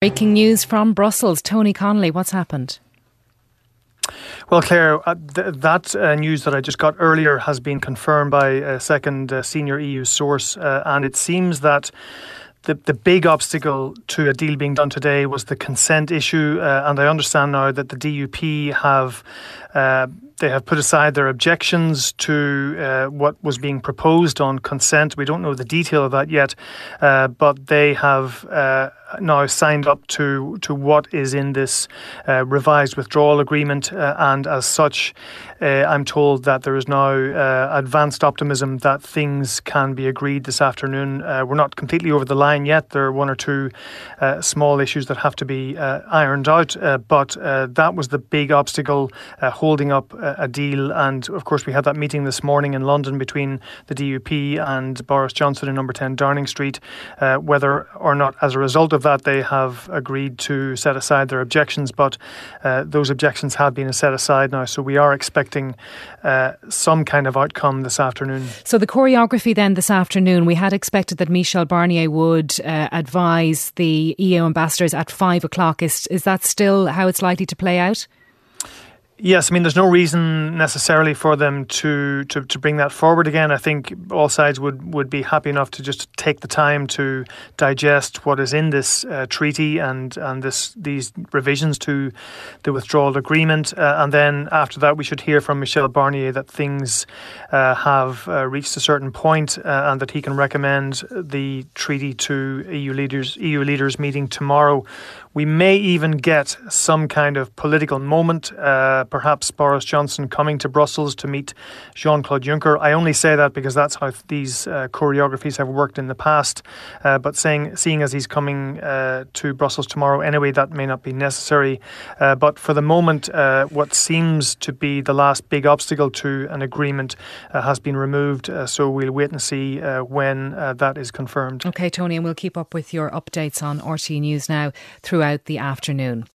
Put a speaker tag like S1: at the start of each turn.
S1: Breaking news from Brussels. Tony Connolly, what's happened?
S2: Well, Claire, that news that I just got earlier has been confirmed by a second senior EU source, and it seems that the big obstacle to a deal being done today was the consent issue, and I understand now that the DUP have put aside their objections to what was being proposed on consent. We don't know the detail of that yet, but they have now signed up to what is in this revised withdrawal agreement, and as such, I'm told that there is now advanced optimism that things can be agreed this afternoon. We're not completely over the line yet. There are one or two small issues that have to be ironed out, but that was the big obstacle holding up a deal. And of course, we had that meeting this morning in London between the DUP and Boris Johnson in number 10 Downing Street. Whether or not, as a result of that, they have agreed to set aside their objections, but those objections have been set aside now. So we are expecting some kind of outcome this afternoon.
S1: So the choreography then this afternoon, we had expected that Michel Barnier would advise the EU ambassadors at 5 o'clock. Is that still how it's likely to play out?
S2: Yes, I mean, there's no reason necessarily for them to bring that forward again. I think all sides would be happy enough to just take the time to digest what is in this treaty and these revisions to the withdrawal agreement. And then after that, we should hear from Michel Barnier that things have reached a certain point and that he can recommend the treaty to EU leaders meeting tomorrow. We may even get some kind of political moment, perhaps Boris Johnson coming to Brussels to meet Jean-Claude Juncker. I only say that because that's how these choreographies have worked in the past. But seeing as he's coming to Brussels tomorrow anyway, that may not be necessary. But for the moment, what seems to be the last big obstacle to an agreement has been removed. So we'll wait and see when that is confirmed.
S1: OK, Tony, and we'll keep up with your updates on RTÉ News Now throughout the afternoon.